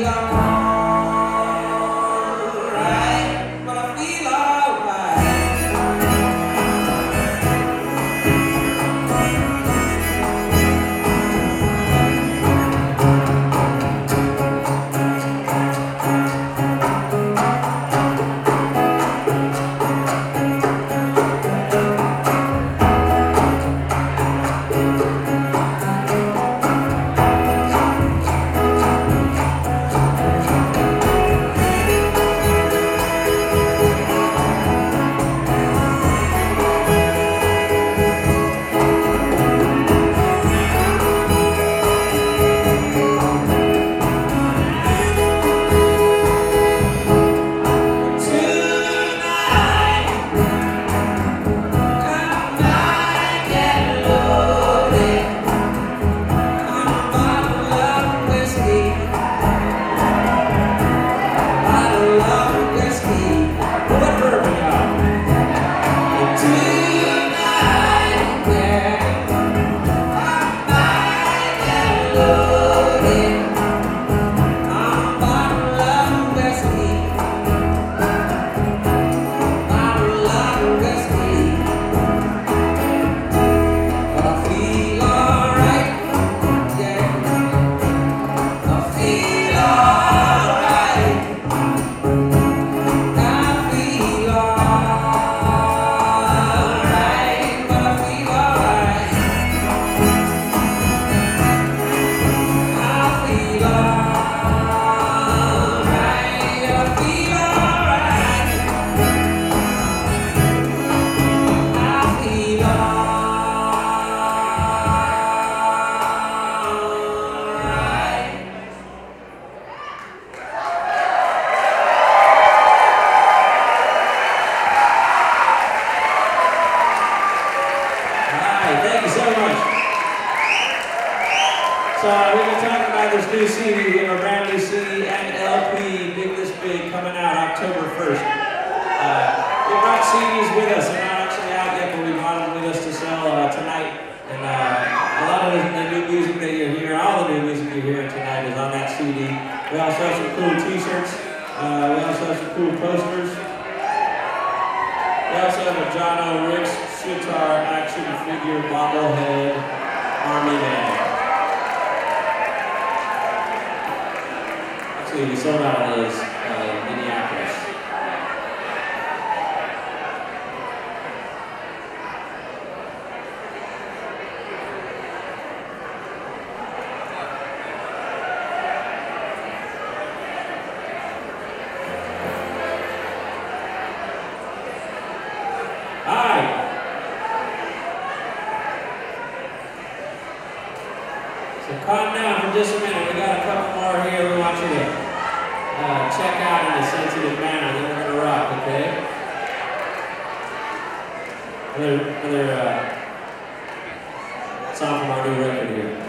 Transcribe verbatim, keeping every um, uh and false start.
So uh, we've been talking about this new C D. We have a brand new C D and L P, Big This Big, coming out October first. Uh, we brought C Ds with us. They're not actually out yet, but we brought them with us to sell uh, tonight. And uh, a lot of the, the new music that you're hearing, all the new music you're hearing tonight is on that C D. We also have some cool t-shirts. Uh, we also have some cool posters. We also have a John O. Ricks sitar action figure bobblehead army man. Actually, we sold out of those uh, in Minneapolis. So calm down for just a minute. We got a couple more here we want you to uh, check out in a sensitive manner. Then we're going to rock, okay? Another, another uh, song from our new record here.